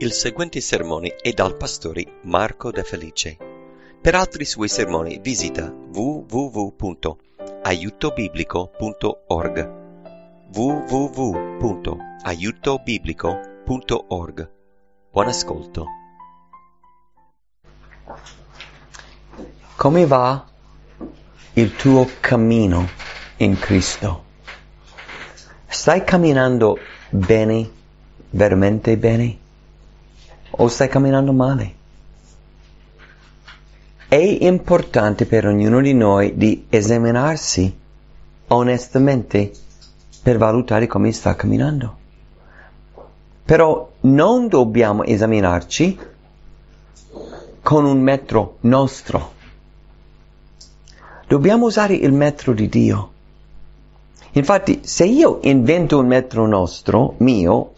Il seguente sermone è dal pastore Marco De Felice. Per altri suoi sermoni visita www.aiutobiblico.org www.aiutobiblico.org. Buon ascolto. Come va il tuo cammino in Cristo? Stai camminando bene, veramente bene? O stai camminando male? È importante per ognuno di noi di esaminarsi onestamente per valutare come sta camminando. Però non dobbiamo esaminarci con un metro nostro. Dobbiamo usare il metro di Dio. Infatti, se io invento un metro mio,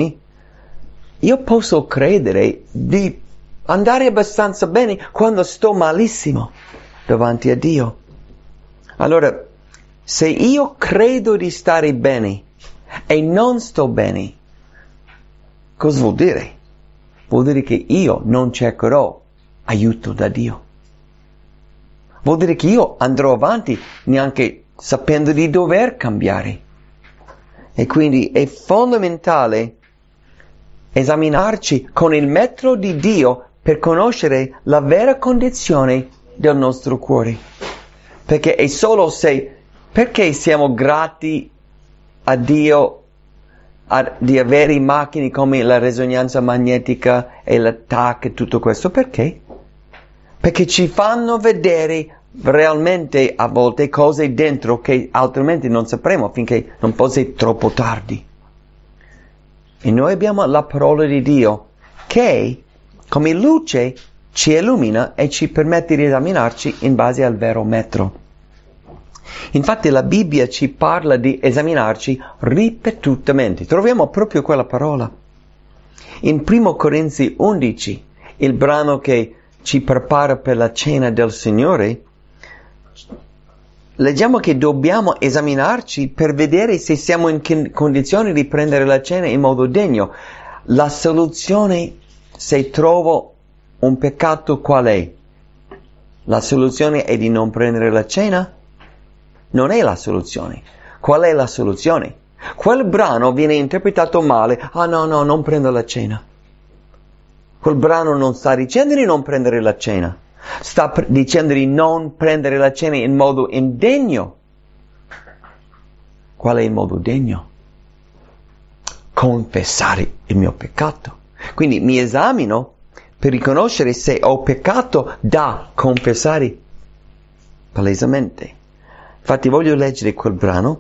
io posso credere di andare abbastanza bene quando sto malissimo davanti a Dio. Allora, se io credo di stare bene e non sto bene, cosa vuol dire? Vuol dire che io non cercherò aiuto da Dio. Vuol dire che io andrò avanti neanche sapendo di dover cambiare. E quindi è fondamentale esaminarci con il metro di Dio per conoscere la vera condizione del nostro cuore. Perché è solo perché siamo grati a Dio di avere macchine come la risonanza magnetica e l'attacco e tutto questo? Perché? Perché ci fanno vedere realmente a volte cose dentro che altrimenti non sapremo finché non fosse troppo tardi. E noi abbiamo la parola di Dio che come luce ci illumina e ci permette di esaminarci in base al vero metro. Infatti la Bibbia ci parla di esaminarci ripetutamente. Troviamo proprio quella parola. In 1 Corinzi 11, il brano che ci prepara per la cena del Signore, leggiamo che dobbiamo esaminarci per vedere se siamo in condizione di prendere la cena in modo degno. La soluzione, se trovo un peccato, qual è? La soluzione è di non prendere la cena? Non è la soluzione. Qual è la soluzione? Quel brano viene interpretato male. No, non prendo la cena. Quel brano non sta dicendo di non prendere la cena. Sta dicendo di non prendere la cena in modo indegno. Qual è il modo degno? Confessare il mio peccato. Quindi mi esamino per riconoscere se ho peccato da confessare palesemente. Infatti voglio leggere quel brano,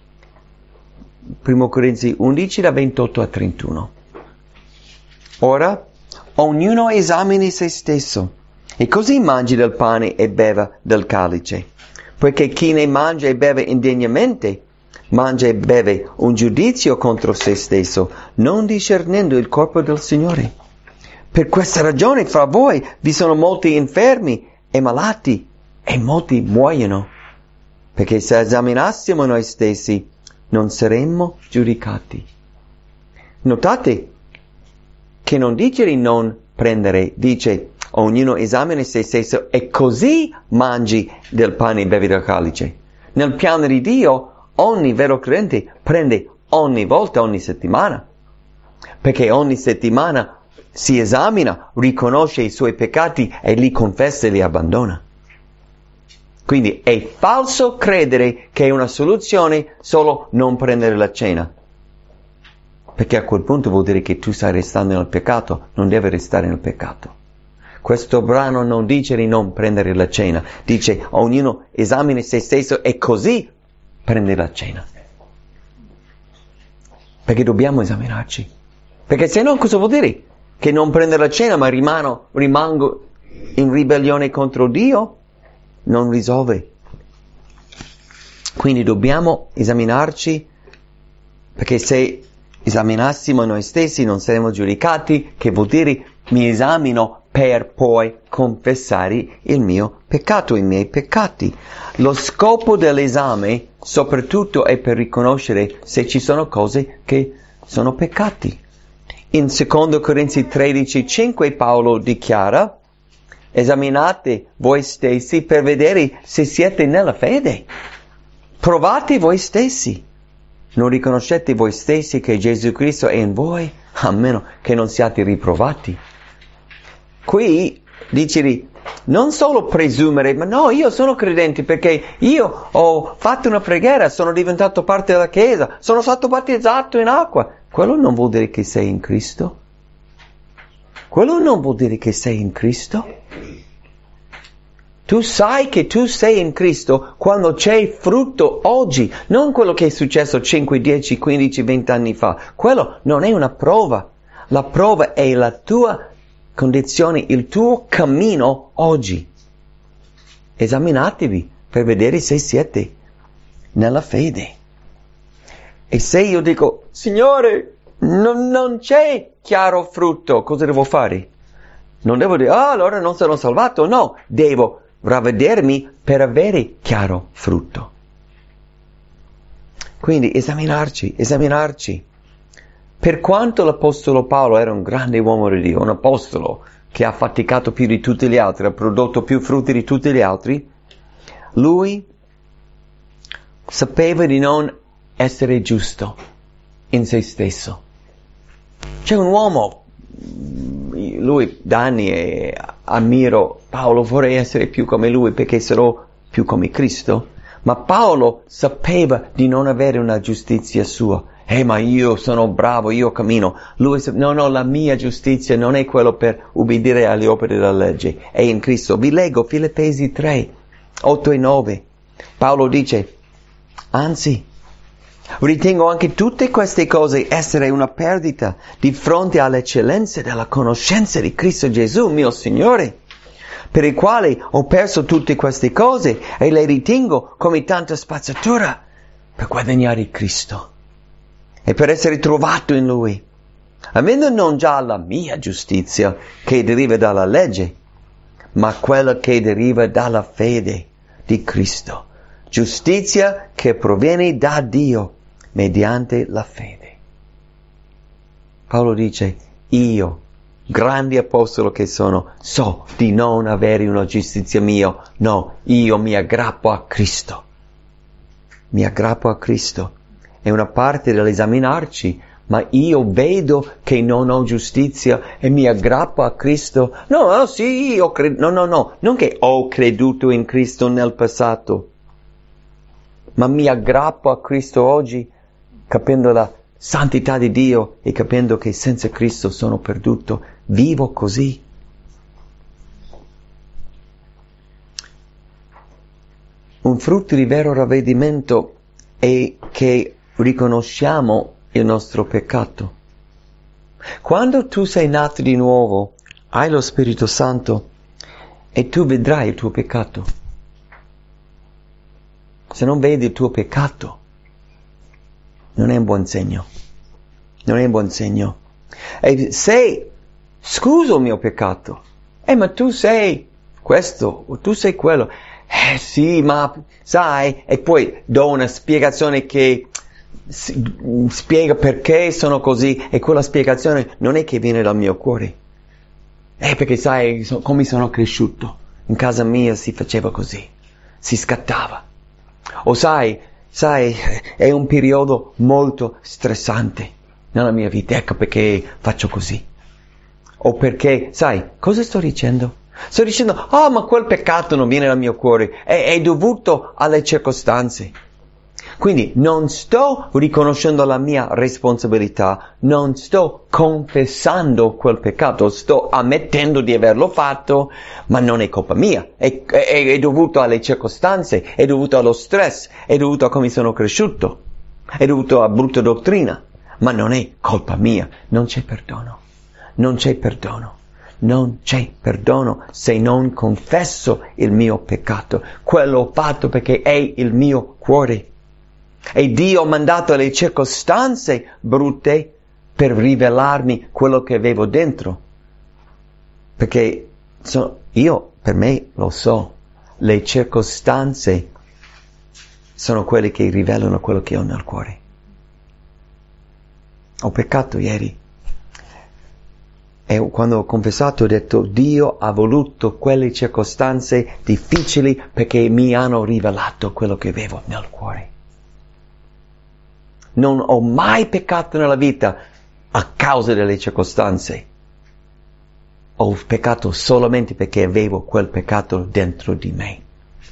1 Corinzi 11 da 28 a 31. Ora, ognuno esamini se stesso, e così mangi del pane e beva del calice, poiché chi ne mangia e beve indegnamente, mangia e beve un giudizio contro se stesso, non discernendo il corpo del Signore. Per questa ragione fra voi vi sono molti infermi e malati, e molti muoiono. Perché se esaminassimo noi stessi, non saremmo giudicati. Notate che non dice di non prendere, dice ognuno esamina se stesso e così mangi del pane e bevi del calice. Nel piano di Dio, ogni vero credente prende ogni volta, ogni settimana. Perché ogni settimana si esamina, riconosce i suoi peccati e li confessa e li abbandona. Quindi è falso credere che è una soluzione solo non prendere la cena. Perché a quel punto vuol dire che tu stai restando nel peccato, non devi restare nel peccato. Questo brano non dice di non prendere la cena, dice ognuno esamina se stesso e così prende la cena. Perché dobbiamo esaminarci. Perché se no cosa vuol dire? Che non prendere la cena ma rimango in ribellione contro Dio? Non risolve. Quindi dobbiamo esaminarci, perché se esaminassimo noi stessi non saremo giudicati, che vuol dire mi esamino per poi confessare il mio peccato, i miei peccati. Lo scopo dell'esame soprattutto è per riconoscere se ci sono cose che sono peccati. In 2 Corinzi 13:5 Paolo dichiara: esaminate voi stessi per vedere se siete nella fede. Provate voi stessi. Non riconoscete voi stessi che Gesù Cristo è in voi, a meno che non siate riprovati. Qui dice non solo presumere, ma no, io sono credente perché io ho fatto una preghiera, sono diventato parte della Chiesa, sono stato battezzato in acqua. Quello non vuol dire che sei in Cristo. Quello non vuol dire che sei in Cristo. Tu sai che tu sei in Cristo quando c'è frutto oggi, non quello che è successo 5, 10, 15, 20 anni fa. Quello non è una prova. La prova è la tua condizione, il tuo cammino oggi. Esaminatevi per vedere se siete nella fede. E se io dico, Signore, non c'è chiaro frutto, cosa devo fare? Non devo dire, allora non sono salvato. No, devo ravvedermi per avere chiaro frutto. Quindi esaminarci. Per quanto l'Apostolo Paolo era un grande uomo di Dio, un apostolo che ha faticato più di tutti gli altri, ha prodotto più frutti di tutti gli altri, lui sapeva di non essere giusto in se stesso. C'è un uomo, lui da anni ammiro Paolo, vorrei essere più come lui perché sarò più come Cristo, ma Paolo sapeva di non avere una giustizia sua. Ma io sono bravo, io cammino. Lui no, la mia giustizia non è quello per ubbidire alle opere della legge, è in Cristo. Vi leggo Filippesi 3, 8 e 9. Paolo dice, anzi, ritengo anche tutte queste cose essere una perdita di fronte alle eccellenze della conoscenza di Cristo Gesù, mio Signore, per il quale ho perso tutte queste cose e le ritengo come tanta spazzatura per guadagnare Cristo e per essere trovato in Lui, avendo non già la mia giustizia che deriva dalla legge, ma quella che deriva dalla fede di Cristo, giustizia che proviene da Dio mediante la fede. Paolo dice, io, grande apostolo che sono, so di non avere una giustizia mia, no, io mi aggrappo a Cristo. Mi aggrappo a Cristo. È una parte dell'esaminarci, ma io vedo che non ho giustizia e mi aggrappo a Cristo. No, sì, io credo, no, non che ho creduto in Cristo nel passato, ma mi aggrappo a Cristo oggi, capendo la santità di Dio e capendo che senza Cristo sono perduto. Vivo così. Un frutto di vero ravvedimento è che riconosciamo il nostro peccato. Quando tu sei nato di nuovo, hai lo Spirito Santo e tu vedrai il tuo peccato. Se non vedi il tuo peccato, non è un buon segno. Non è un buon segno. E se scuso il mio peccato, ma tu sei questo o tu sei quello, sì, ma sai, e poi do una spiegazione che spiega perché sono così, e quella spiegazione non è che viene dal mio cuore, perché sai come sono cresciuto, in casa mia si faceva così, si scattava, o sai è un periodo molto stressante nella mia vita, ecco perché faccio così, o perché sai cosa sto dicendo? Sto dicendo, ma quel peccato non viene dal mio cuore, è dovuto alle circostanze. Quindi non sto riconoscendo la mia responsabilità, non sto confessando quel peccato, sto ammettendo di averlo fatto, ma non è colpa mia, è dovuto alle circostanze, è dovuto allo stress, è dovuto a come sono cresciuto, è dovuto a brutta dottrina, ma non è colpa mia, non c'è perdono, non c'è perdono. Non c'è perdono se non confesso il mio peccato. Quello ho fatto perché è il mio cuore. E Dio ha mandato le circostanze brutte per rivelarmi quello che avevo dentro. Perché io, per me, lo so, le circostanze sono quelle che rivelano quello che ho nel cuore. Ho peccato ieri. E quando ho confessato ho detto, Dio ha voluto quelle circostanze difficili perché mi hanno rivelato quello che avevo nel cuore. Non ho mai peccato nella vita a causa delle circostanze. Ho peccato solamente perché avevo quel peccato dentro di me.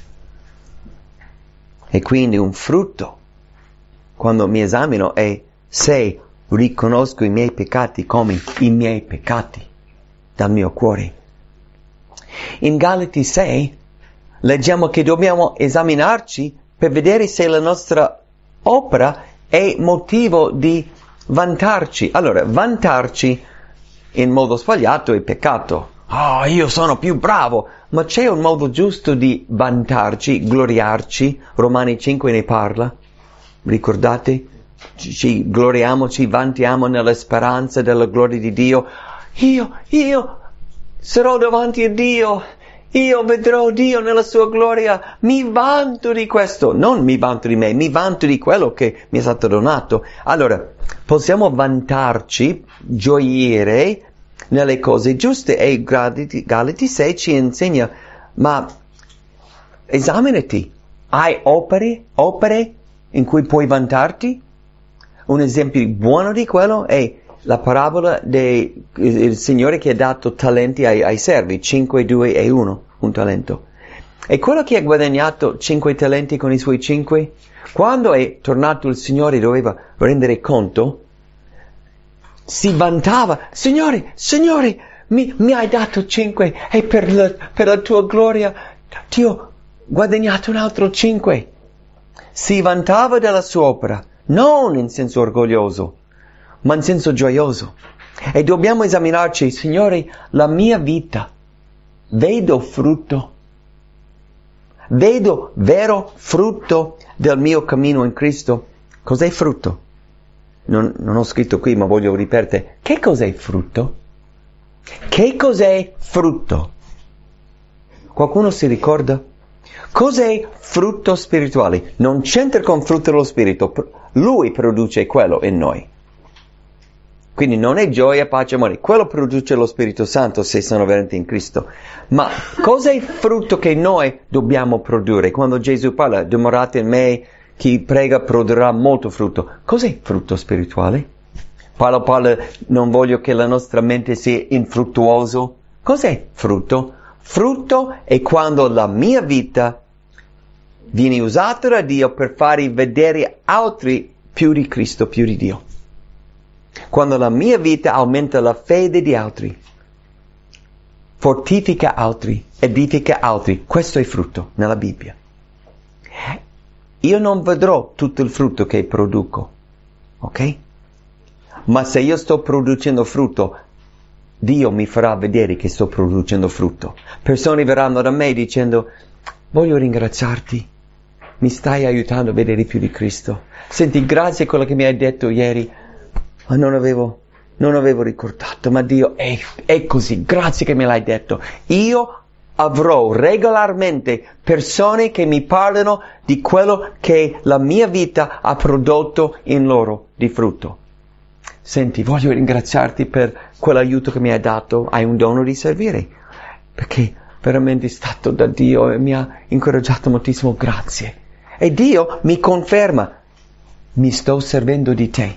E quindi un frutto, quando mi esamino, è se riconosco i miei peccati come i miei peccati dal mio cuore. In Galati 6 leggiamo che dobbiamo esaminarci per vedere se la nostra opera è motivo di vantarci. Allora, vantarci in modo sbagliato è peccato. Io sono più bravo. Ma c'è un modo giusto di vantarci, gloriarci. Romani 5 ne parla. Ricordate? Ci gloriamo, ci vantiamo nella speranza della gloria di Dio. Io sarò davanti a Dio. Io vedrò Dio nella sua gloria. Mi vanto di questo. Non mi vanto di me, mi vanto di quello che mi è stato donato. Allora, possiamo vantarci, gioire nelle cose giuste, e Galati 6 ci insegna, ma esaminati, hai opere in cui puoi vantarti? Un esempio buono di quello è la parabola del Signore che ha dato talenti ai servi, 5, 2 e 1, un talento. E quello che ha guadagnato 5 talenti con i suoi 5, quando è tornato il Signore doveva rendere conto, si vantava, Signore, mi hai dato 5 e per la tua gloria ti ho guadagnato un altro 5. Si vantava della sua opera, non in senso orgoglioso, ma in senso gioioso. E dobbiamo esaminarci, Signore, la mia vita, vedo frutto? Vedo vero frutto del mio cammino in Cristo? Cos'è frutto? Non ho scritto qui, ma voglio ripetere. Che cos'è frutto? Che cos'è frutto? Qualcuno si ricorda? Cos'è frutto spirituale? Non c'entra con frutto dello spirito. Lui produce quello in noi. Quindi non è gioia, pace, amore. Quello produce lo Spirito Santo se sono veramente in Cristo. Ma cos'è il frutto che noi dobbiamo produrre? Quando Gesù parla, dimorate in me, chi prega produrrà molto frutto. Cos'è frutto spirituale? Parla, non voglio che la nostra mente sia infruttuoso. Cos'è frutto? Frutto è quando la mia vita viene usata da Dio per fare vedere altri più di Cristo, più di Dio. Quando la mia vita aumenta la fede di altri, fortifica altri, edifica altri. Questo è frutto nella Bibbia. Io non vedrò tutto il frutto che produco, ok? Ma se io sto producendo frutto, Dio mi farà vedere che sto producendo frutto. Persone verranno da me dicendo, voglio ringraziarti, mi stai aiutando a vedere più di Cristo. Senti, grazie a quello che mi hai detto ieri, ma non avevo ricordato, ma Dio è così, grazie che me l'hai detto. Io avrò regolarmente persone che mi parlano di quello che la mia vita ha prodotto in loro di frutto. Senti, voglio ringraziarti per quell'aiuto che mi hai dato, hai un dono di servire, perché veramente è stato da Dio e mi ha incoraggiato moltissimo, grazie. E Dio mi conferma, mi sto servendo di te.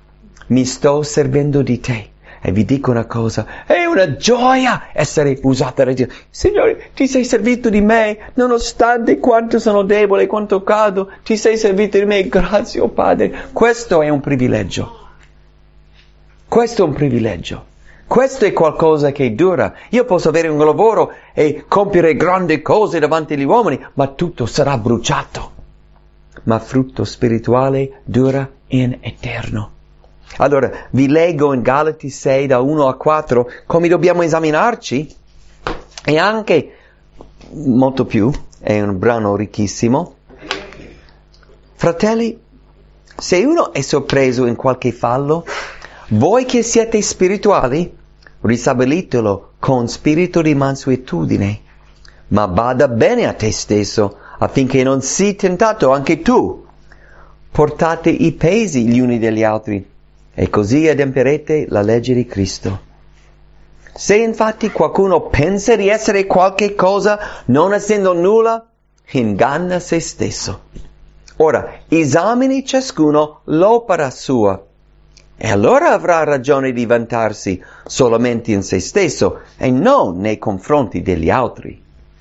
E vi dico una cosa, è una gioia essere usata da Dio. Signore, ti sei servito di me, nonostante quanto sono debole, quanto cado, ti sei servito di me, grazie, oh Padre. Questo è un privilegio. Questo è qualcosa che dura. Io posso avere un lavoro e compiere grandi cose davanti agli uomini, ma tutto sarà bruciato. Ma frutto spirituale dura in eterno. Allora, vi leggo in Galati 6 da 1 a 4 come dobbiamo esaminarci, e anche molto più, è un brano ricchissimo. Fratelli, se uno è sorpreso in qualche fallo, voi che siete spirituali, ristabilitelo con spirito di mansuetudine, ma bada bene a te stesso, affinché non sii tentato anche tu. Portate i pesi gli uni degli altri, e così adempierete la legge di Cristo. Se infatti qualcuno pensa di essere qualche cosa, non essendo nulla, inganna se stesso. Ora, esamini ciascuno l'opera sua, e allora avrà ragione di vantarsi solamente in se stesso e non nei confronti degli altri.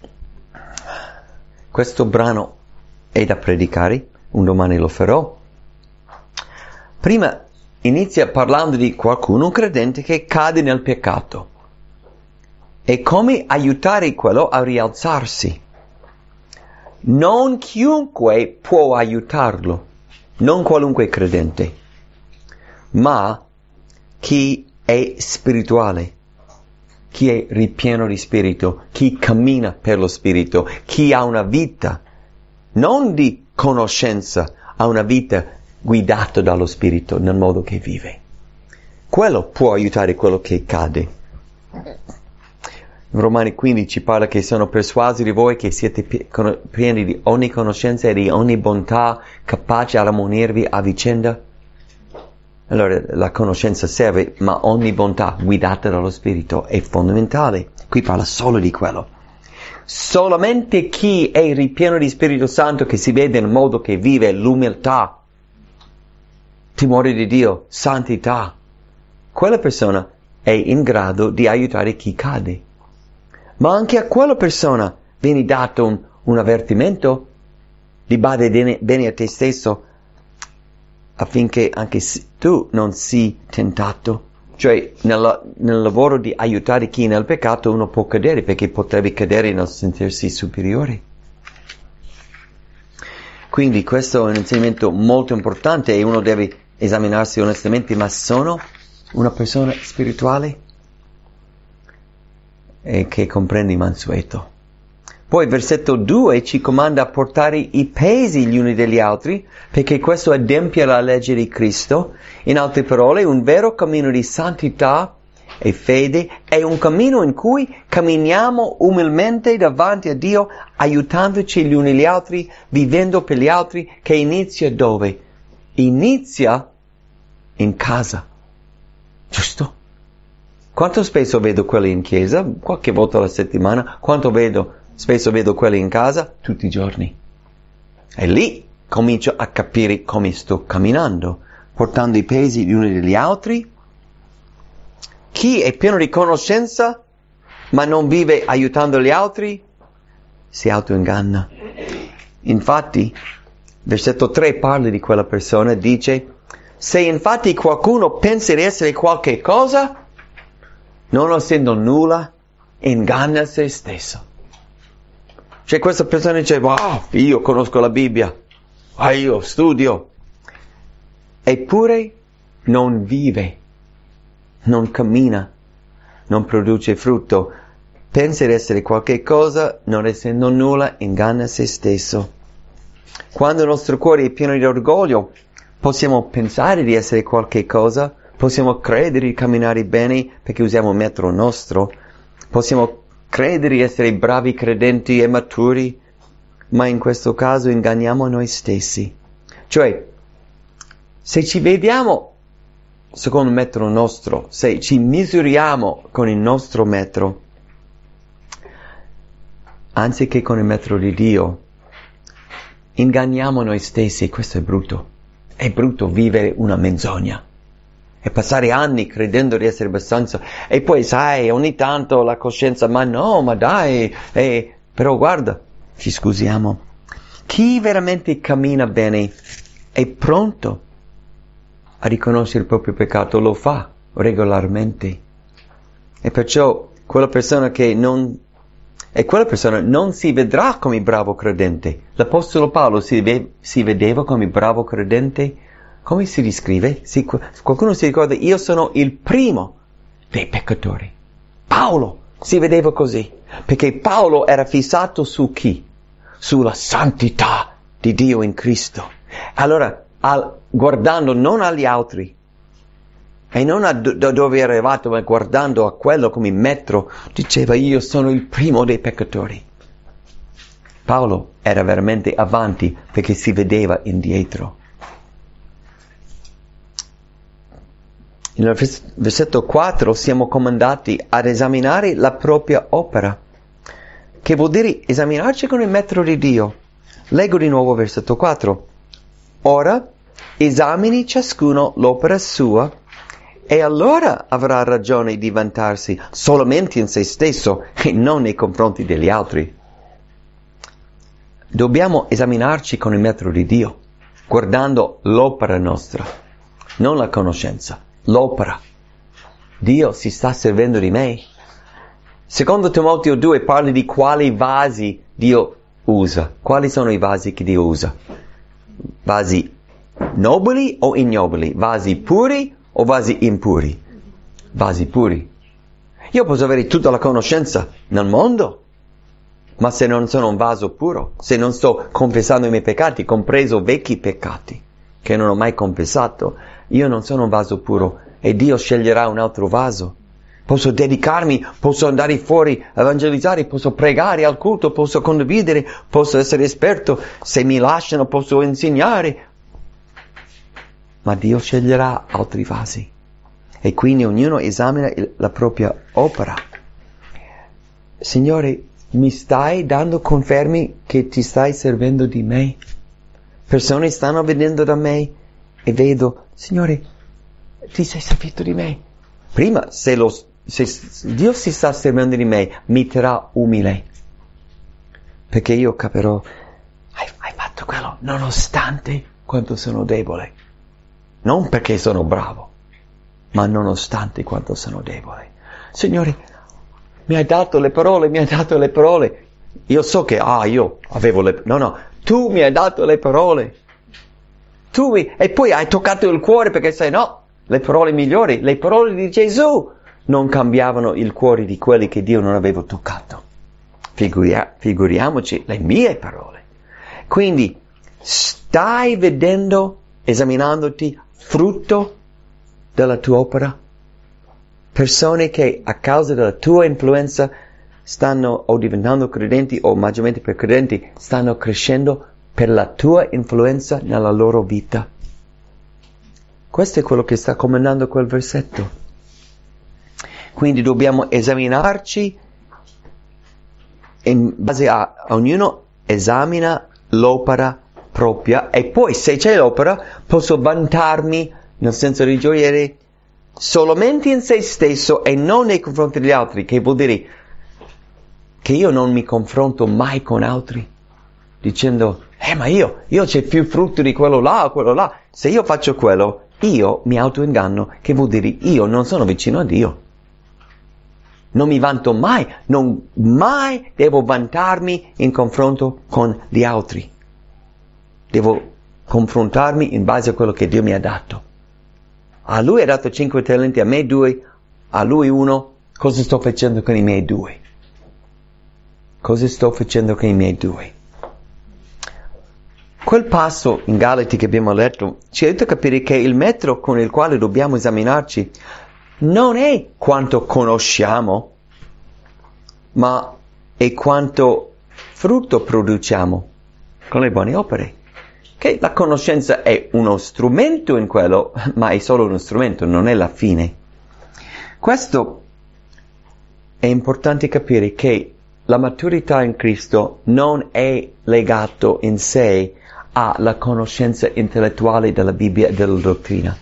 Questo brano è da predicare, un domani lo farò. Prima inizia parlando di qualcuno, un credente che cade nel peccato. E come aiutare quello a rialzarsi. Non chiunque può aiutarlo, non qualunque credente, ma chi è spirituale, chi è ripieno di spirito, chi cammina per lo spirito, chi ha una vita, non di conoscenza, ha una vita guidata dallo spirito nel modo che vive. Quello può aiutare quello che cade. In Romani 15 parla che sono persuasi di voi che siete pieni di ogni conoscenza e di ogni bontà, capaci ad ammonirvi a vicenda. Allora la conoscenza serve, ma ogni bontà guidata dallo Spirito è fondamentale. Qui parla solo di quello. Solamente chi è ripieno di Spirito Santo, che si vede nel modo che vive, l'umiltà, timore di Dio, santità, quella persona è in grado di aiutare chi cade. Ma anche a quella persona viene dato un avvertimento di bada bene a te stesso affinché anche tu non sii tentato. Cioè nel lavoro di aiutare chi è nel peccato uno può cadere perché potrebbe cadere nel sentirsi superiore. Quindi questo è un insegnamento molto importante e uno deve esaminarsi onestamente, ma sono una persona spirituale? E che comprende il mansueto. Poi versetto 2 ci comanda a portare i pesi gli uni degli altri, perché questo adempie la legge di Cristo. In altre parole, un vero cammino di santità e fede è un cammino in cui camminiamo umilmente davanti a Dio, aiutandoci gli uni gli altri, vivendo per gli altri, che inizia dove? Inizia in casa. Giusto? Quanto spesso vedo quelli in chiesa? Qualche volta alla settimana. Quanto spesso vedo quelli in casa? Tutti i giorni. E lì comincio a capire come sto camminando, portando i pesi gli uni degli altri. Chi è pieno di conoscenza, ma non vive aiutando gli altri, si autoinganna. Infatti, versetto 3 parla di quella persona, dice: se infatti qualcuno pensa di essere qualche cosa, non essendo nulla, inganna se stesso. Cioè questa persona dice: wow, io conosco la Bibbia, io studio. Eppure non vive, non cammina, non produce frutto. Pensa di essere qualche cosa, non essendo nulla, inganna se stesso. Quando il nostro cuore è pieno di orgoglio, possiamo pensare di essere qualche cosa, possiamo credere di camminare bene perché usiamo un metro nostro, possiamo credere di essere bravi credenti e maturi, ma in questo caso inganniamo noi stessi. Cioè, se ci vediamo secondo il metro nostro, se ci misuriamo con il nostro metro, anziché con il metro di Dio, inganniamo noi stessi. Questo è brutto. È brutto vivere una menzogna e passare anni credendo di essere abbastanza, e poi sai, ogni tanto la coscienza, ma no, ma dai, però guarda, ci scusiamo. Chi veramente cammina bene è pronto a riconoscere il proprio peccato, lo fa regolarmente. E perciò quella persona non si vedrà come bravo credente. L'Apostolo Paolo si vedeva come bravo credente. Come si descrive? Qualcuno si ricorda: io sono il primo dei peccatori. Paolo si vedeva così, perché Paolo era fissato su chi? Sulla santità di Dio in Cristo. Allora, guardando non agli altri, e non da dove era arrivato, ma guardando a quello come metro, diceva: io sono il primo dei peccatori. Paolo era veramente avanti perché si vedeva indietro. Nel versetto 4 siamo comandati ad esaminare la propria opera, che vuol dire esaminarci con il metro di Dio. Leggo di nuovo versetto 4. Ora esamini ciascuno l'opera sua, e allora avrà ragione di vantarsi solamente in se stesso e non nei confronti degli altri. Dobbiamo esaminarci con il metro di Dio, guardando l'opera nostra, non la conoscenza, l'opera. Dio si sta servendo di me. Secondo Timoteo 2 parla di quali vasi Dio usa. Quali sono i vasi che Dio usa? Vasi nobili o ignobili? Vasi puri o vasi impuri? Vasi puri. Io posso avere tutta la conoscenza nel mondo, ma se non sono un vaso puro, se non sto confessando i miei peccati, compreso vecchi peccati che non ho mai confessato, io non sono un vaso puro e Dio sceglierà un altro vaso. Posso dedicarmi, posso andare fuori a evangelizzare, posso pregare al culto, posso condividere, posso essere esperto, se mi lasciano posso insegnare, ma Dio sceglierà altri vasi e quindi ognuno esamina la propria opera. Signore, mi stai dando confermi che ti stai servendo di me? Persone stanno venendo da me e vedo, Signore, ti sei servito di me. Prima, se Dio si sta servendo di me, mi terrà umile, perché io capirò, hai fatto quello nonostante quanto sono debole. Non perché sono bravo, ma nonostante quanto sono debole. Signore, mi hai dato le parole. Io so che, io avevo le... No, tu mi hai dato le parole. E poi hai toccato il cuore perché sai, no, le parole migliori, le parole di Gesù non cambiavano il cuore di quelli che Dio non aveva toccato. Figuriamoci le mie parole. Quindi, stai vedendo, esaminandoti, frutto della tua opera? Persone che a causa della tua influenza stanno o diventando credenti o maggiormente per credenti, stanno crescendo per la tua influenza nella loro vita. Questo è quello che sta comandando quel versetto. Quindi dobbiamo esaminarci in base a ognuno esamina l'opera propria e poi se c'è l'opera posso vantarmi nel senso di gioire solamente in se stesso e non nei confronti degli altri, che vuol dire che io non mi confronto mai con altri dicendo ma io c'è più frutto di quello là. Se io faccio quello, io mi autoinganno, che vuol dire io non sono vicino a Dio. Non mi vanto mai, mai devo vantarmi in confronto con gli altri. Devo confrontarmi in base a quello che Dio mi ha dato. A lui ha dato 5 talenti, a me 2, a lui 1. Cosa sto facendo con i miei 2? Cosa sto facendo con i miei 2? Quel passo in Galati che abbiamo letto ci aiuta a capire che il metro con il quale dobbiamo esaminarci non è quanto conosciamo, ma è quanto frutto produciamo con le buone opere. Che la conoscenza è uno strumento in quello, ma è solo uno strumento, non è la fine. Questo è importante capire, che la maturità in Cristo non è legato in sé alla conoscenza intellettuale della Bibbia e della dottrina.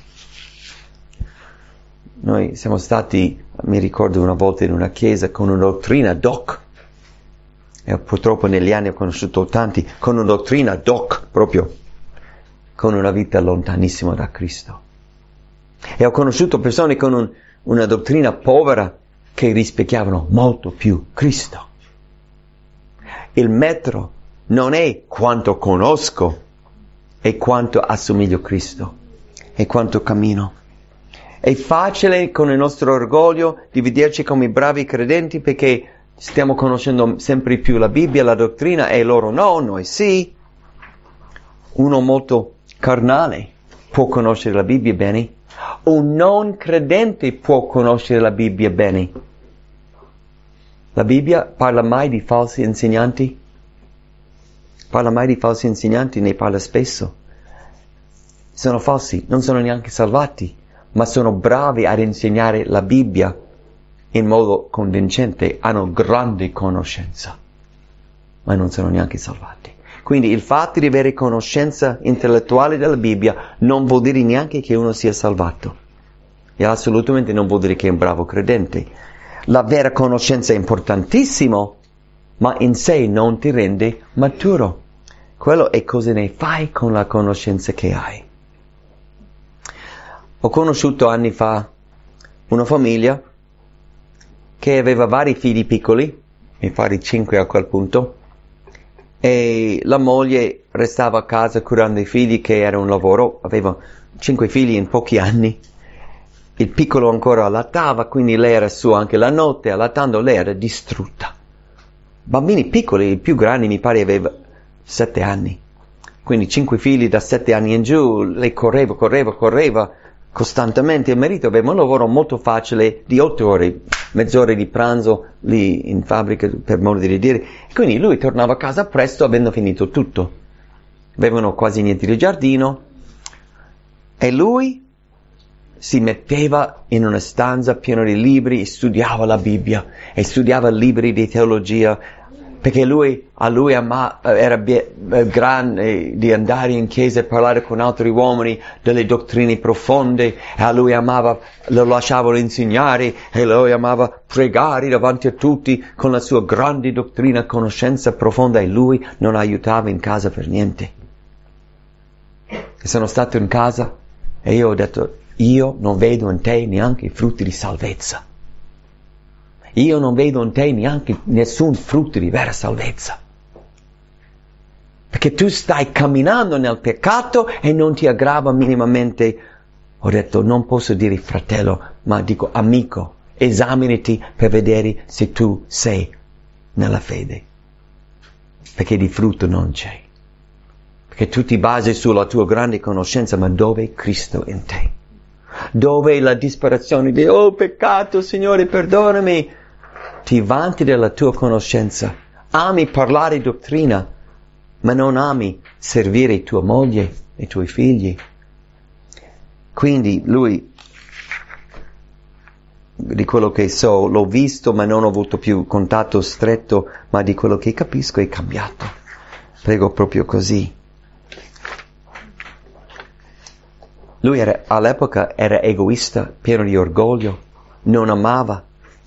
Noi siamo stati, mi ricordo una volta in una chiesa con una dottrina doc, e purtroppo negli anni ho conosciuto tanti con una dottrina doc, proprio con una vita lontanissima da Cristo. E ho conosciuto persone con una dottrina povera che rispecchiavano molto più Cristo. Il metro non è quanto conosco, è quanto assomiglio a Cristo, è quanto cammino. È facile con il nostro orgoglio di vederci come bravi credenti perché stiamo conoscendo sempre più la Bibbia, la dottrina, e loro no, noi sì. Uno molto carnale può conoscere la Bibbia bene, un non credente può conoscere la Bibbia bene. La Bibbia parla mai di falsi insegnanti? Parla mai di falsi insegnanti, ne parla spesso. Sono falsi, non sono neanche salvati, ma sono bravi ad insegnare la Bibbia in modo convincente, hanno grande conoscenza, ma non sono neanche salvati. Quindi il fatto di avere conoscenza intellettuale della Bibbia non vuol dire neanche che uno sia salvato. E assolutamente non vuol dire che è un bravo credente. La vera conoscenza è importantissimo, ma in sé non ti rende maturo. Quello è cosa ne fai con la conoscenza che hai. Ho conosciuto anni fa una famiglia che aveva vari figli piccoli, mi pare 5 a quel punto, e la moglie restava a casa curando i figli, che era un lavoro, aveva 5 figli in pochi anni. Il piccolo ancora allattava, quindi lei era su anche la notte, allattando lei era distrutta. Bambini piccoli, i più grandi mi pare aveva 7 anni, quindi 5 figli da 7 anni in giù, lei correva costantemente. Il marito aveva un lavoro molto facile di 8 ore, mezz'ora di pranzo lì in fabbrica, per modo di dire, e quindi lui tornava a casa presto avendo finito tutto. Avevano quasi niente di giardino e lui si metteva in una stanza piena di libri e studiava la Bibbia e studiava libri di teologia, perché a lui era grande di andare in chiesa e parlare con altri uomini delle dottrine profonde, e a lui amava, lo lasciavano insegnare e lui amava pregare davanti a tutti con la sua grande dottrina, conoscenza profonda, e lui non aiutava in casa per niente. E sono stato in casa e io ho detto: io non vedo in te neanche i frutti di salvezza. Io non vedo in te neanche nessun frutto di vera salvezza. Perché tu stai camminando nel peccato e non ti aggrava minimamente. Ho detto, non posso dire fratello, ma dico amico, esaminati per vedere se tu sei nella fede. Perché di frutto non c'è. Perché tu ti basi sulla tua grande conoscenza, ma dove è Cristo in te? Dove è la disperazione di, oh peccato, Signore, perdonami? Ti vanti della tua conoscenza, ami parlare dottrina, ma non ami servire tua moglie e i tuoi figli. Quindi lui, di quello che so, l'ho visto, ma non ho avuto più contatto stretto, ma di quello che capisco è cambiato. Prego proprio così. Lui all'epoca era egoista, pieno di orgoglio, non amava.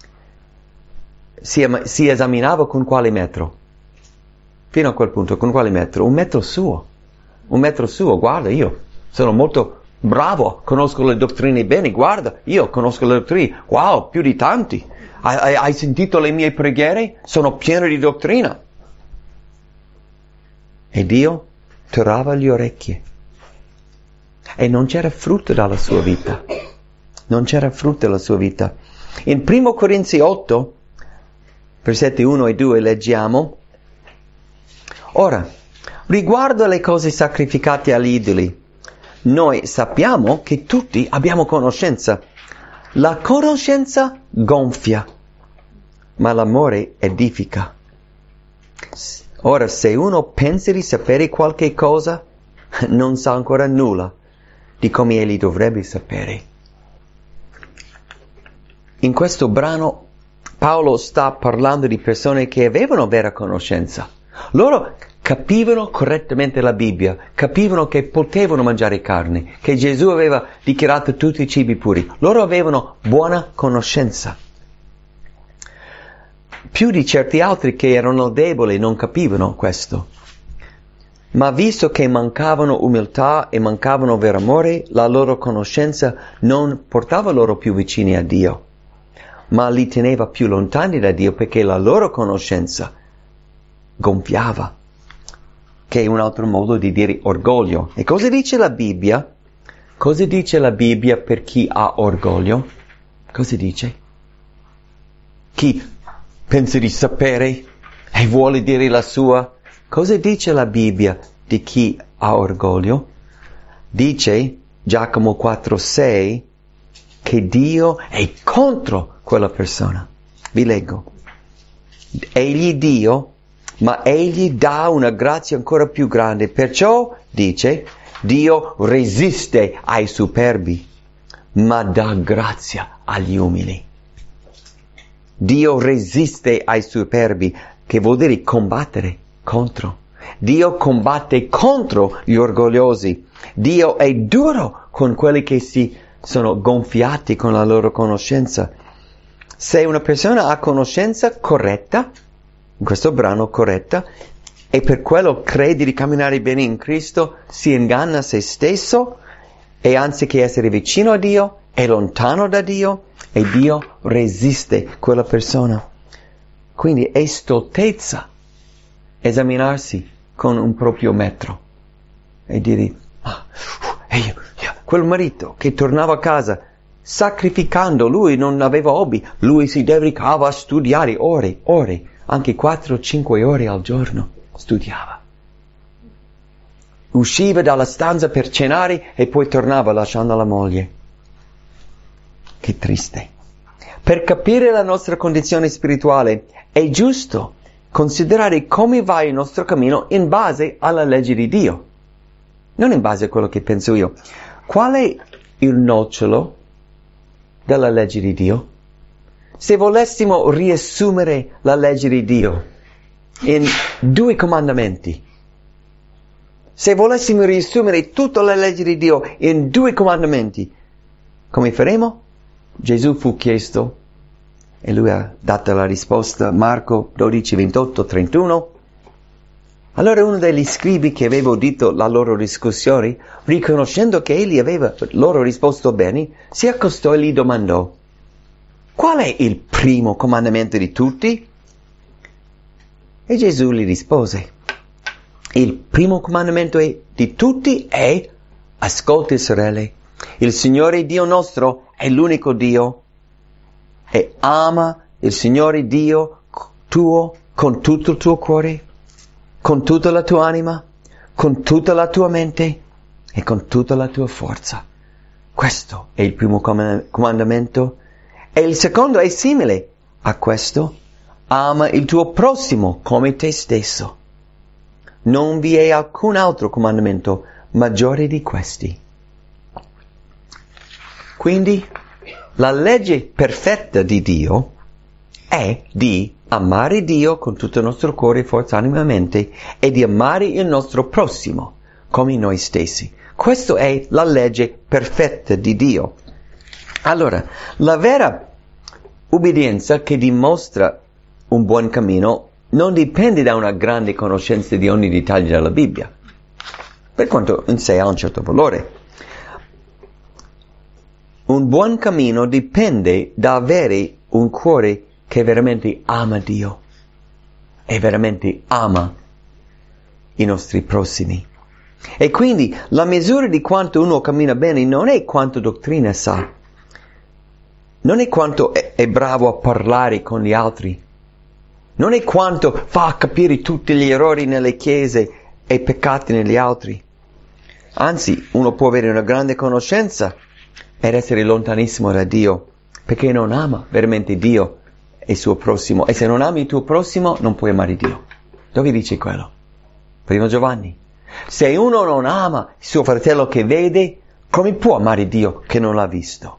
Si esaminava con quale metro? Fino a quel punto, con quale metro? Un metro suo. Guarda, io sono molto bravo, conosco le dottrine bene, guarda, io conosco le dottrine. Wow, più di tanti. Hai sentito le mie preghiere? Sono pieno di dottrina. E Dio tirava le orecchie. E non c'era frutto dalla sua vita. In 1 Corinzi 8, versetti 1 e 2 leggiamo: ora, riguardo alle cose sacrificate agli idoli, noi sappiamo che tutti abbiamo conoscenza. La conoscenza gonfia, ma l'amore edifica. Ora, se uno pensa di sapere qualche cosa, non sa ancora nulla di come egli dovrebbe sapere. In questo brano Paolo sta parlando di persone che avevano vera conoscenza. Loro capivano correttamente la Bibbia, capivano che potevano mangiare carne, che Gesù aveva dichiarato tutti i cibi puri. Loro avevano buona conoscenza. Più di certi altri che erano deboli e non capivano questo. Ma visto che mancavano umiltà e mancavano vero amore, la loro conoscenza non portava loro più vicini a Dio, ma li teneva più lontani da Dio, perché la loro conoscenza gonfiava, che è un altro modo di dire orgoglio. E cosa dice la Bibbia? Cosa dice la Bibbia per chi ha orgoglio? Cosa dice? Chi pensa di sapere e vuole dire la sua? Cosa dice la Bibbia di chi ha orgoglio? Dice Giacomo 4,6 che Dio è contro quella persona. Vi leggo. Egli Dio, ma egli dà una grazia ancora più grande. Perciò, dice, Dio resiste ai superbi, ma dà grazia agli umili. Dio resiste ai superbi, che vuol dire combattere contro. Dio combatte contro gli orgogliosi. Dio è duro con quelli che si sono gonfiati con la loro conoscenza. Se una persona ha conoscenza corretta, in questo brano corretta, e per quello crede di camminare bene in Cristo, si inganna se stesso, e anziché essere vicino a Dio, è lontano da Dio, e Dio resiste quella persona. Quindi è stoltezza esaminarsi con un proprio metro e dire, quel marito che tornava a casa sacrificando, lui non aveva hobby, lui si dedicava a studiare ore, anche 4-5 ore al giorno studiava. Usciva dalla stanza per cenare e poi tornava lasciando la moglie. Che triste. Per capire la nostra condizione spirituale è giusto considerare come va il nostro cammino in base alla legge di Dio, non in base a quello che penso io. Qual è il nocciolo della legge di Dio? Se volessimo riassumere la legge di Dio in 2 comandamenti, se volessimo riassumere tutta la legge di Dio in 2 comandamenti, come faremo? Gesù fu chiesto e lui ha dato la risposta, Marco 12, 28, 31. Allora uno degli scribi che aveva udito la loro discussione, riconoscendo che egli aveva loro risposto bene, si accostò e gli domandò, qual è il primo comandamento di tutti? E Gesù gli rispose, il primo comandamento di tutti è, ascolta sorelle, il Signore Dio nostro è l'unico Dio, e ama il Signore Dio tuo con tutto il tuo cuore, con tutta la tua anima, con tutta la tua mente e con tutta la tua forza. Questo è il primo comandamento. E il secondo è simile a questo. Ama il tuo prossimo come te stesso. Non vi è alcun altro comandamento maggiore di questi. Quindi, la legge perfetta di Dio è di amare Dio con tutto il nostro cuore, forza, anima e mente, e di amare il nostro prossimo come noi stessi. Questa è la legge perfetta di Dio. Allora, la vera ubbidienza che dimostra un buon cammino non dipende da una grande conoscenza di ogni dettaglio della Bibbia, per quanto in sé ha un certo valore. Un buon cammino dipende da avere un cuore che veramente ama Dio e veramente ama i nostri prossimi. E quindi la misura di quanto uno cammina bene non è quanto dottrina sa, non è quanto è bravo a parlare con gli altri, non è quanto fa capire tutti gli errori nelle chiese e i peccati negli altri. Anzi, uno può avere una grande conoscenza ed essere lontanissimo da Dio, perché non ama veramente Dio e il suo prossimo. E se non ami il tuo prossimo, non puoi amare Dio. Dove dice quello? Primo Giovanni. Se uno non ama il suo fratello che vede, come può amare Dio che non l'ha visto?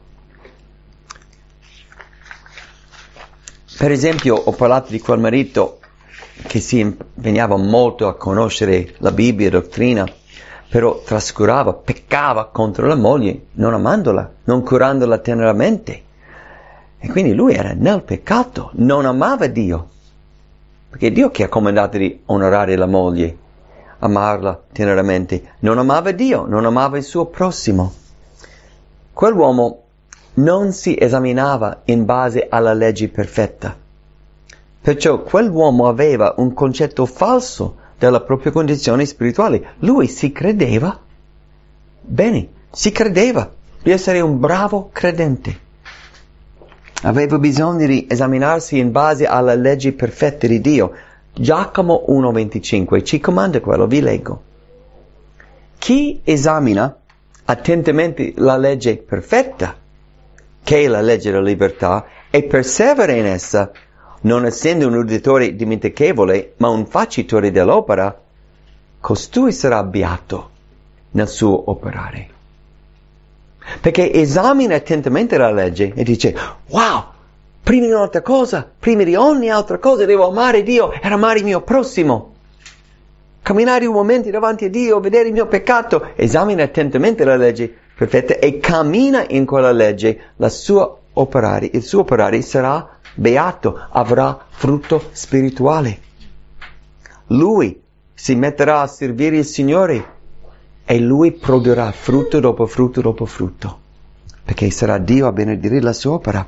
Per esempio, ho parlato di quel marito che si impegnava molto a conoscere la Bibbia e la dottrina, però trascurava, peccava contro la moglie, non amandola, non curandola teneramente. E quindi lui era nel peccato, non amava Dio. Perché è Dio che ha comandato di onorare la moglie, amarla teneramente. Non amava Dio, non amava il suo prossimo. Quell'uomo non si esaminava in base alla legge perfetta. Perciò quell'uomo aveva un concetto falso della propria condizione spirituale. Lui si credeva bene, si credeva di essere un bravo credente. Aveva bisogno di esaminarsi in base alla legge perfetta di Dio. Giacomo 1,25 ci comanda quello, vi leggo. Chi esamina attentamente la legge perfetta, che è la legge della libertà, e persevera in essa, non essendo un uditore dimentichevole, ma un facitore dell'opera, costui sarà beato nel suo operare. Perché esamina attentamente la legge e dice, wow, prima di un'altra cosa, prima di ogni altra cosa devo amare Dio e amare il mio prossimo. Camminare un momento davanti a Dio, vedere il mio peccato, esamina attentamente la legge perfetta e cammina in quella legge, il suo operare sarà beato, avrà frutto spirituale. Lui si metterà a servire il Signore e lui produrrà frutto dopo frutto dopo frutto, perché sarà Dio a benedire la sua opera.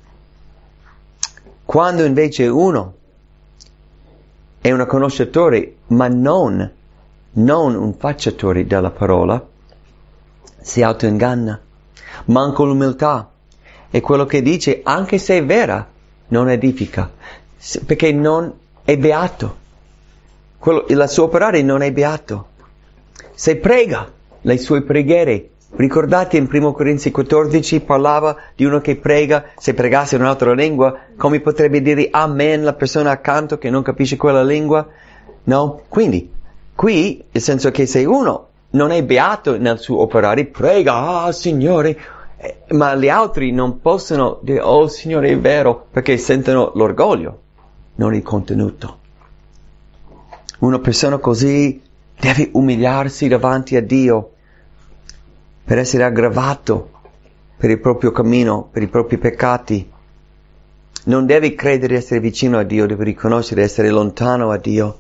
Quando invece uno è un conoscitore, ma non un facciatore della parola, si autoinganna, manca l'umiltà, e quello che dice, anche se è vera, non edifica, perché non è beato. Il suo operare non è beato. Se prega le sue preghiere, ricordate in 1 Corinzi 14 parlava di uno che prega, se pregasse in un'altra lingua, come potrebbe dire amen la persona accanto che non capisce quella lingua? No? Quindi, qui, nel senso che se uno non è beato nel suo operare, prega, Signore, ma gli altri non possono dire, oh Signore è vero, perché sentono l'orgoglio, non il contenuto. Una persona così deve umiliarsi davanti a Dio per essere aggravato per il proprio cammino, per i propri peccati. Non deve credere di essere vicino a Dio, deve riconoscere di essere lontano a Dio.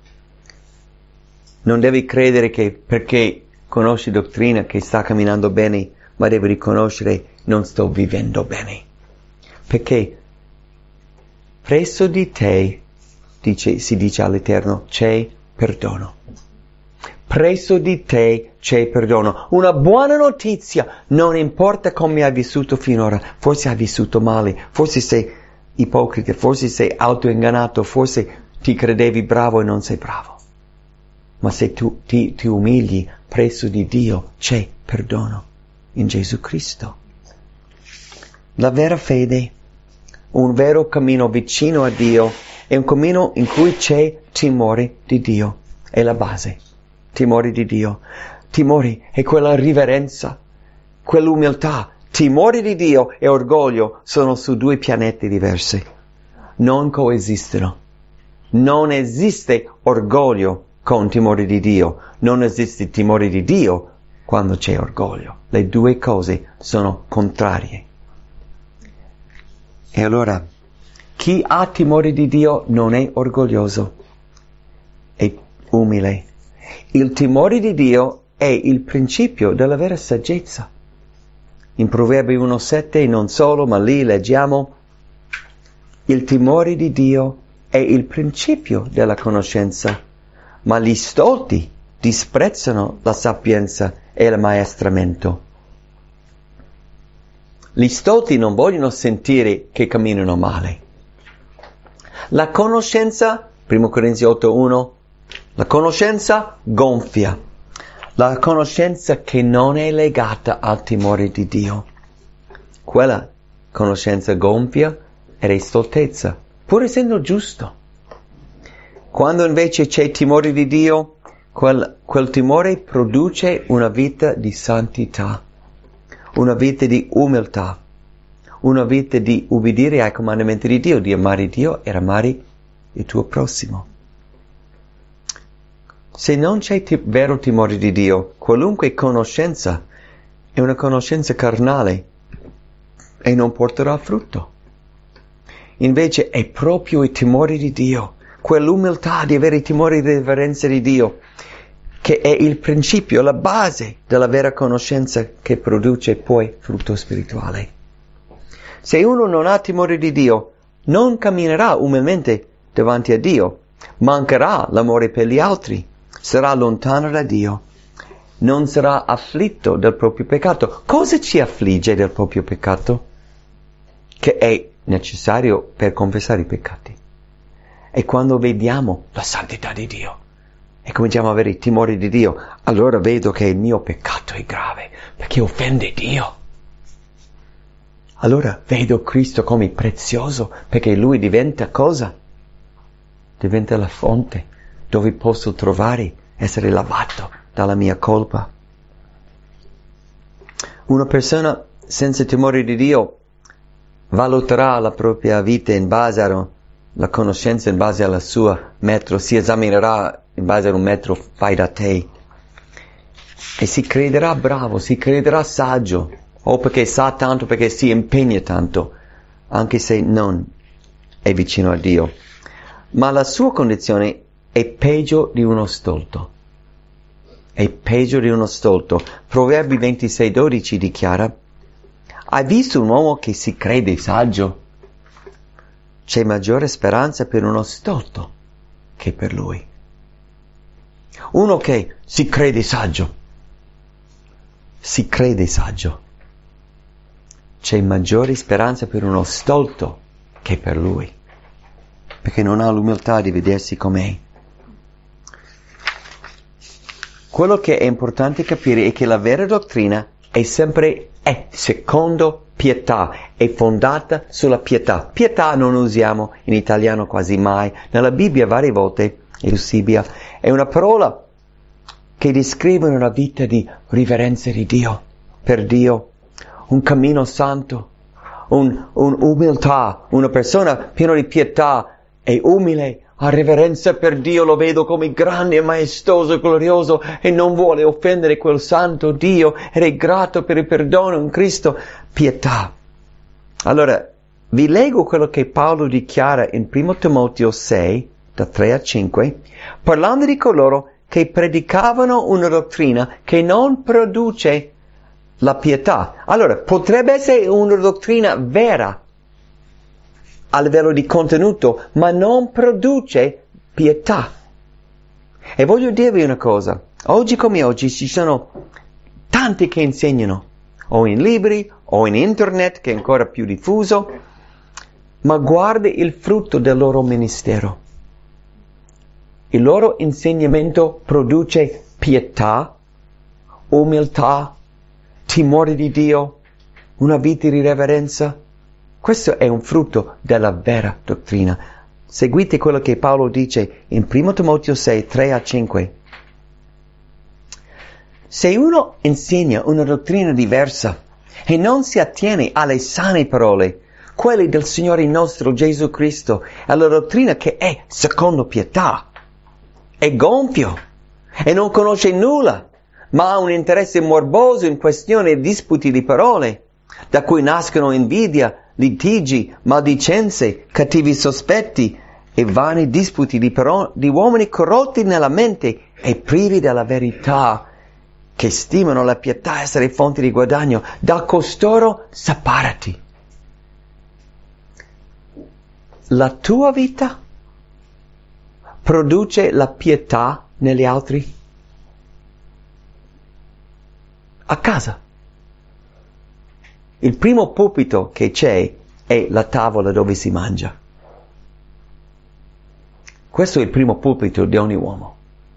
Non deve credere che perché conosce dottrina che sta camminando bene, ma deve riconoscere non sto vivendo bene. Perché presso di te, si dice all'Eterno, c'è perdono. Presso di te c'è perdono. Una buona notizia, non importa come hai vissuto finora, forse hai vissuto male, forse sei ipocrita, forse sei autoingannato, forse ti credevi bravo e non sei bravo. Ma se tu ti umili presso di Dio, c'è perdono in Gesù Cristo. La vera fede, un vero cammino vicino a Dio, è un cammino in cui c'è timore di Dio, è la base. Timore di Dio. Timore è quella riverenza, quell'umiltà. Timore di Dio e orgoglio sono su due pianeti diversi. Non coesistono. Non esiste orgoglio con timore di Dio. Non esiste timore di Dio quando c'è orgoglio. Le due cose sono contrarie. E allora, chi ha timore di Dio non è orgoglioso, è umile. Il timore di Dio è il principio della vera saggezza. In Proverbi 1,7 e non solo, ma lì leggiamo, il timore di Dio è il principio della conoscenza, ma gli stolti disprezzano la sapienza e l'ammaestramento. Gli stolti non vogliono sentire che camminano male. La conoscenza, 1 Corinzi 8,1, la conoscenza gonfia, la conoscenza che non è legata al timore di Dio. Quella conoscenza gonfia è stoltezza, pur essendo giusto. Quando invece c'è timore di Dio, quel timore produce una vita di santità, una vita di umiltà, una vita di ubbidire ai comandamenti di Dio, di amare Dio e amare il tuo prossimo. Se non c'è vero timore di Dio, qualunque conoscenza è una conoscenza carnale e non porterà frutto. Invece è proprio il timore di Dio, quell'umiltà di avere il timore di reverenza di Dio, che è il principio, la base della vera conoscenza che produce poi frutto spirituale. Se uno non ha timore di Dio, non camminerà umilmente davanti a Dio, mancherà l'amore per gli altri, sarà lontano da Dio, non sarà afflitto dal proprio peccato. Cosa ci affligge del proprio peccato? Che è necessario per confessare i peccati. E quando vediamo la santità di Dio e cominciamo a avere il timore di Dio, allora vedo che il mio peccato è grave, perché offende Dio. Allora vedo Cristo come prezioso, perché Lui diventa cosa? Diventa la fonte dove posso trovare, essere lavato dalla mia colpa. Una persona senza timore di Dio valuterà la propria vita in base alla conoscenza, in base alla sua metro, si esaminerà in base a un metro fai da te e si crederà bravo, si crederà saggio, o perché sa tanto, perché si impegna tanto, anche se non è vicino a Dio. Ma la sua condizione è peggio di uno stolto. È peggio di uno stolto. Proverbi 26:12 dichiara: hai visto un uomo che si crede saggio? C'è maggiore speranza per uno stolto che per lui. Uno che si crede saggio. Si crede saggio. C'è maggiore speranza per uno stolto che per lui. Perché non ha l'umiltà di vedersi com'è. Quello che è importante capire è che la vera dottrina è secondo pietà, è fondata sulla pietà. Pietà non usiamo in italiano quasi mai, nella Bibbia varie volte Eusebia è una parola che descrive una vita di riverenza di Dio, per Dio, un cammino santo, un'umiltà, una persona piena di pietà e umile, ha reverenza per Dio, lo vedo come grande, maestoso, glorioso e non vuole offendere quel santo Dio ed è grato per il perdono in Cristo. Pietà. Allora, vi leggo quello che Paolo dichiara in 1 Timoteo 6, da 3 a 5, parlando di coloro che predicavano una dottrina che non produce la pietà. Allora, potrebbe essere una dottrina vera a livello di contenuto, ma non produce pietà. E voglio dirvi una cosa, oggi come oggi ci sono tanti che insegnano, o in libri, o in internet, che è ancora più diffuso, ma guardi il frutto del loro ministero. Il loro insegnamento produce pietà, umiltà, timore di Dio, una vita di reverenza. Questo è un frutto della vera dottrina. Seguite quello che Paolo dice in 1 Timoteo 6, 3 a 5. Se uno insegna una dottrina diversa e non si attiene alle sane parole, quelle del Signore nostro Gesù Cristo, alla dottrina che è secondo pietà, è gonfio e non conosce nulla, ma ha un interesse morboso in questioni e disputi di parole, da cui nascono invidia, litigi, maldicenze, cattivi sospetti e vani disputi di uomini corrotti nella mente e privi della verità, che stimano la pietà essere fonte di guadagno. Da costoro separati. La tua vita produce la pietà negli altri? A casa. Il primo pulpito che c'è è la tavola dove si mangia. Questo è il primo pulpito di ogni uomo.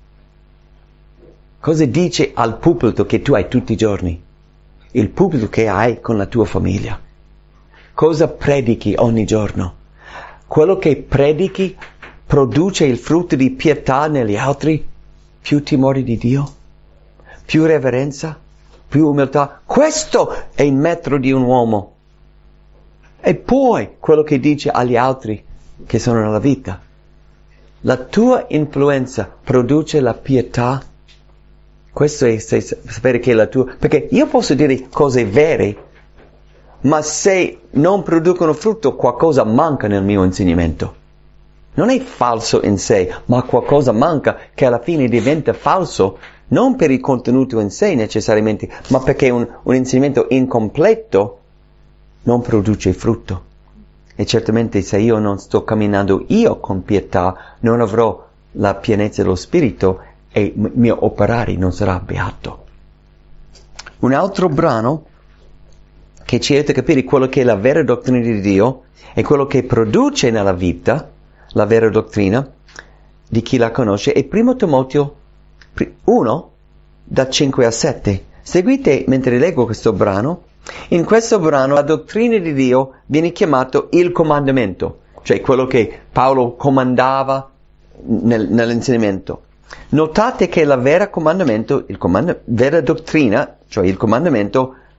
Cosa dice al pulpito che tu hai tutti i giorni? Il pulpito che hai con la tua famiglia. Cosa predichi ogni giorno? Quello che predichi produce il frutto di pietà negli altri? Più timore di Dio? Più reverenza? Più umiltà? Questo è il metro di un uomo. E poi quello che dice agli altri che sono nella vita. La tua influenza produce la pietà. Questo è sapere che la tua... Perché io posso dire cose vere, ma se non producono frutto qualcosa manca nel mio insegnamento. Non è falso in sé, ma qualcosa manca che alla fine diventa falso, non per il contenuto in sé necessariamente, ma perché un insegnamento incompleto non produce frutto. E certamente se io non sto camminando io con pietà, non avrò la pienezza dello Spirito e il mio operare non sarà beato. Un altro brano che ci aiuta a capire quello che è la vera dottrina di Dio e quello che produce nella vita la vera dottrina di chi la conosce è 1 Timoteo 1 da 5 a 7. Seguite mentre leggo questo brano. In questo brano la dottrina di Dio viene chiamato il comandamento, cioè quello che Paolo comandava nell'insegnamento. Notate che la vera comandamento, vera dottrina, cioè il comandamento,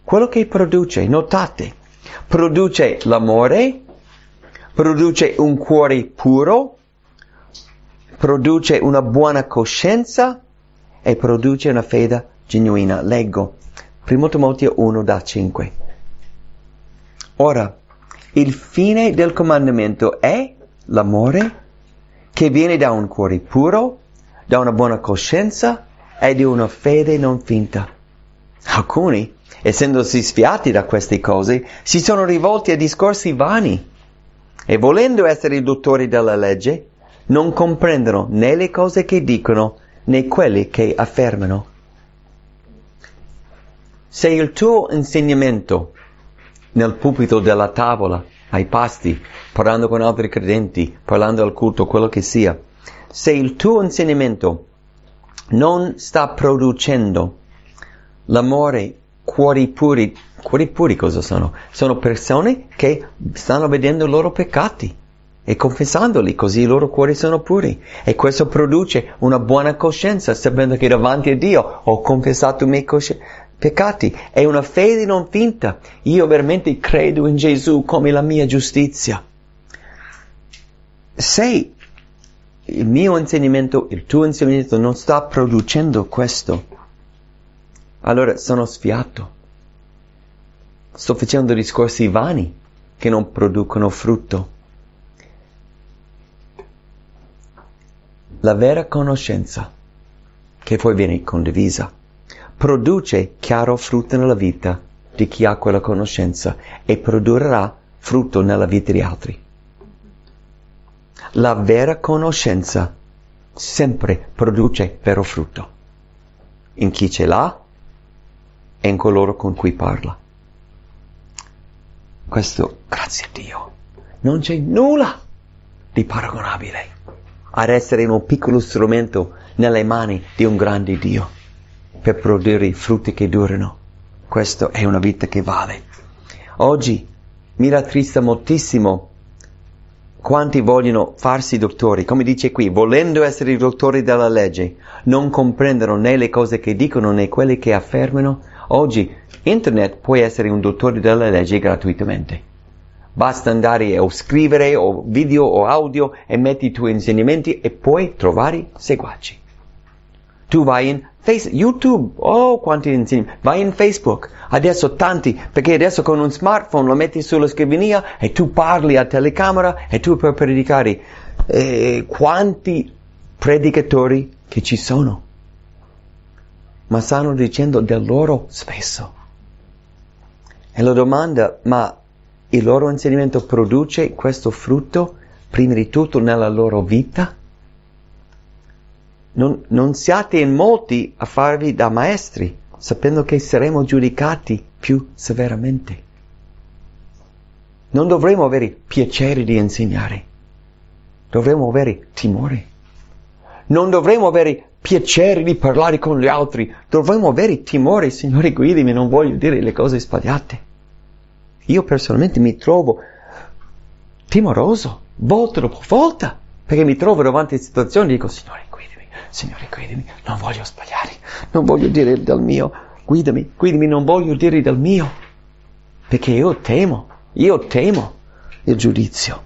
quello che produce, notate, produce l'amore, produce un cuore puro, produce una buona coscienza e produce una fede genuina. Leggo 1 Timoteo 1 da 5. Ora, il fine del comandamento è l'amore che viene da un cuore puro, da una buona coscienza e di una fede non finta. Alcuni, essendosi sfiati da queste cose, si sono rivolti a discorsi vani e volendo essere i dottori della legge, non comprendono né le cose che dicono né quelle che affermano. Se il tuo insegnamento nel pulpito della tavola, ai pasti, parlando con altri credenti, parlando al culto, quello che sia, se il tuo insegnamento non sta producendo l'amore, cuori puri cosa sono? Sono persone che stanno vedendo i loro peccati e confessandoli, così i loro cuori sono puri. E questo produce una buona coscienza, sapendo che davanti a Dio ho confessato i miei peccati. È una fede non finta. Io veramente credo in Gesù come la mia giustizia. Se il mio insegnamento, il tuo insegnamento non sta producendo questo, allora sono sfiato. Sto facendo discorsi vani che non producono frutto. La vera conoscenza, che poi viene condivisa, produce chiaro frutto nella vita di chi ha quella conoscenza e produrrà frutto nella vita di altri. La vera conoscenza sempre produce vero frutto in chi ce l'ha e in coloro con cui parla. Questo, grazie a Dio, non c'è nulla di paragonabile ad essere un piccolo strumento nelle mani di un grande Dio per produrre frutti che durano. Questa è una vita che vale. Oggi mi rattrista moltissimo quanti vogliono farsi dottori, come dice qui, volendo essere i dottori della legge, non comprendono né le cose che dicono né quelle che affermano. Oggi internet puoi essere un dottore della legge gratuitamente. Basta andare o scrivere o video o audio e metti i tuoi insegnamenti e puoi trovare seguaci. Tu vai in YouTube, quanti insegnamenti, vai in Facebook, adesso tanti, perché adesso con un smartphone lo metti sulla scrivania e tu parli a telecamera e tu puoi predicare. Quanti predicatori che ci sono, ma stanno dicendo del loro spesso. E la domanda, ma il loro insegnamento produce questo frutto prima di tutto nella loro vita? Non siate in molti a farvi da maestri, sapendo che saremo giudicati più severamente. Non dovremo avere piacere di insegnare, dovremo avere timore. Non dovremo avere piacere di parlare con gli altri, dovremo avere timore. Signore, guidami, non voglio dire le cose sbagliate. Io personalmente mi trovo timoroso, volta dopo volta, perché mi trovo davanti a situazioni e dico, Signore, guidami, non voglio sbagliare, non voglio dire del mio, guidami, non voglio dire del mio, perché io temo il giudizio.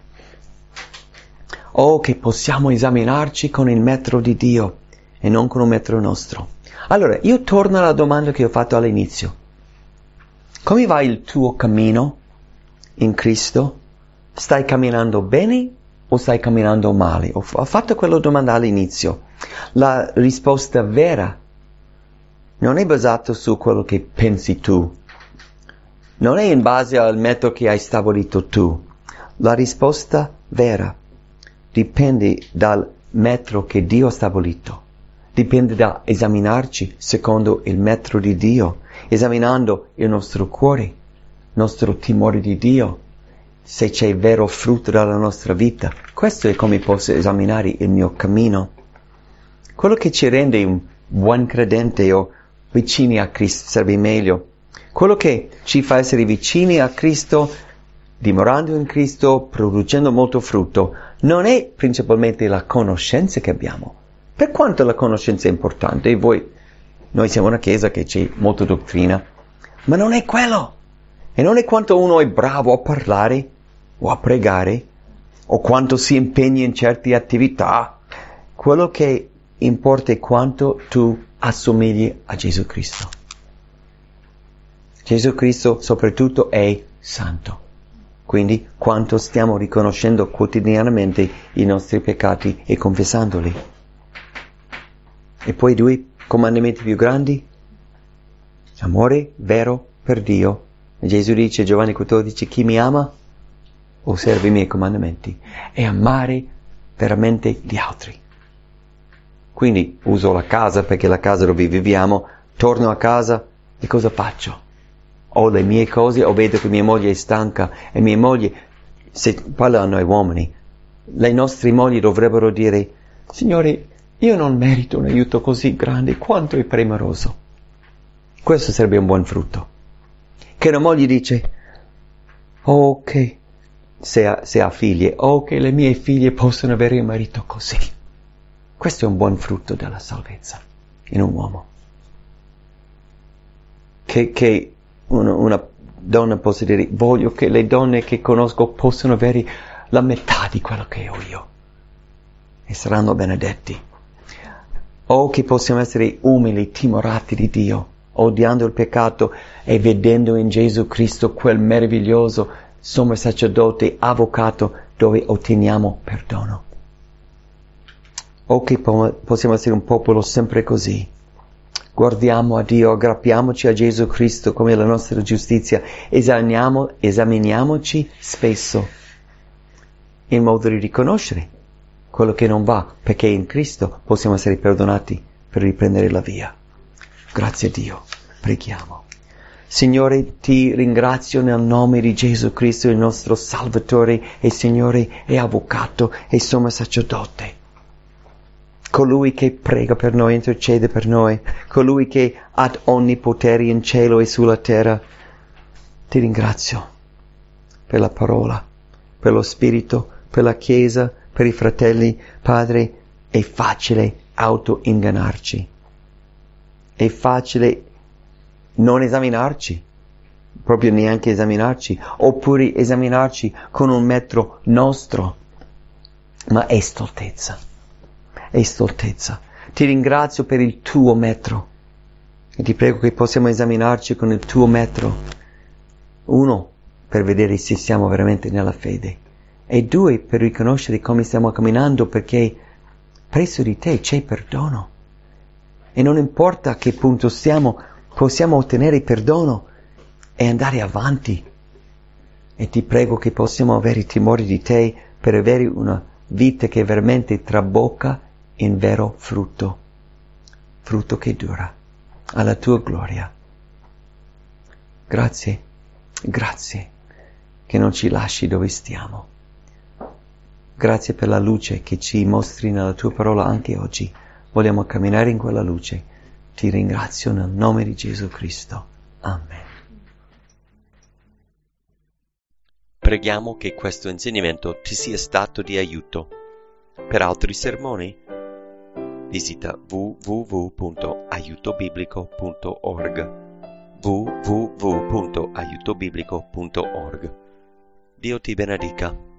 Che possiamo esaminarci con il metro di Dio e non con un metro nostro. Allora, io torno alla domanda che ho fatto all'inizio. Come va il tuo cammino in Cristo? Stai camminando bene o stai camminando male? Ho fatto quella domanda all'inizio. La risposta vera non è basata su quello che pensi tu, non è in base al metodo che hai stabilito tu. La risposta vera dipende dal metro che Dio ha stabilito, dipende da esaminarci secondo il metro di Dio, esaminando il nostro cuore, il nostro timore di Dio, se c'è vero frutto dalla nostra vita. Questo è come posso esaminare il mio cammino. Quello che ci rende un buon credente o vicini a Cristo sarebbe meglio. Quello che ci fa essere vicini a Cristo, dimorando in Cristo, producendo molto frutto, non è principalmente la conoscenza che abbiamo. Per quanto la conoscenza è importante, noi siamo una chiesa che c'è molta dottrina, Ma non è quello. E non è quanto uno è bravo a parlare o a pregare o quanto si impegna in certe attività. Quello che importa è quanto tu assomigli a Gesù Cristo. Gesù Cristo soprattutto è santo. Quindi quanto stiamo riconoscendo quotidianamente i nostri peccati e confessandoli. E poi 2 comandamenti più grandi. Amore vero per Dio. E Gesù dice, Giovanni 14, chi mi ama osserva i miei comandamenti. E amare veramente gli altri. Quindi uso la casa perché è la casa dove viviamo, torno a casa e cosa faccio? Ho le mie cose o vedo che mia moglie è stanca e mia moglie, se parlano ai uomini, le nostre mogli dovrebbero dire, Signore, io non merito un aiuto così grande, quanto è premuroso. Questo sarebbe un buon frutto. Che una moglie dice, ok, se ha figlie, ok, le mie figlie possono avere un marito così. Questo è un buon frutto della salvezza in un uomo. Che una donna possa dire, voglio che le donne che conosco possano avere la metà di quello che ho io. E saranno benedetti. O che possiamo essere umili, timorati di Dio, odiando il peccato e vedendo in Gesù Cristo quel meraviglioso sommo sacerdote, avvocato, dove otteniamo perdono. O che possiamo essere un popolo sempre così. Guardiamo a Dio, aggrappiamoci a Gesù Cristo come la nostra giustizia, esaminiamoci spesso in modo di riconoscere quello che non va, perché in Cristo possiamo essere perdonati per riprendere la via. Grazie a Dio, preghiamo. Signore, ti ringrazio nel nome di Gesù Cristo, il nostro Salvatore e Signore e Avvocato e Sommo Sacerdote. Colui che prega per noi, intercede per noi, colui che ha ogni potere in cielo e sulla terra. Ti ringrazio per la parola, per lo Spirito, per la Chiesa, per i fratelli. Padre, è facile autoingannarci. È facile non esaminarci, proprio neanche esaminarci, oppure esaminarci con un metro nostro. Ma è stoltezza. È stoltezza. Ti ringrazio per il tuo metro e ti prego che possiamo esaminarci con il tuo metro. 1, per vedere se siamo veramente nella fede, e 2, per riconoscere come stiamo camminando, perché presso di te c'è perdono e non importa a che punto siamo, possiamo ottenere perdono e andare avanti. E ti prego che possiamo avere il timore di te per avere una vita che veramente trabocca in vero frutto che dura, alla tua gloria. Grazie che non ci lasci dove stiamo. Grazie per la luce che ci mostri nella tua parola anche oggi. Vogliamo camminare in quella luce. Ti ringrazio nel nome di Gesù Cristo. Amen. Preghiamo che questo insegnamento ti sia stato di aiuto. Per altri sermoni, visita www.aiutobiblico.org www.aiutobiblico.org. Dio ti benedica.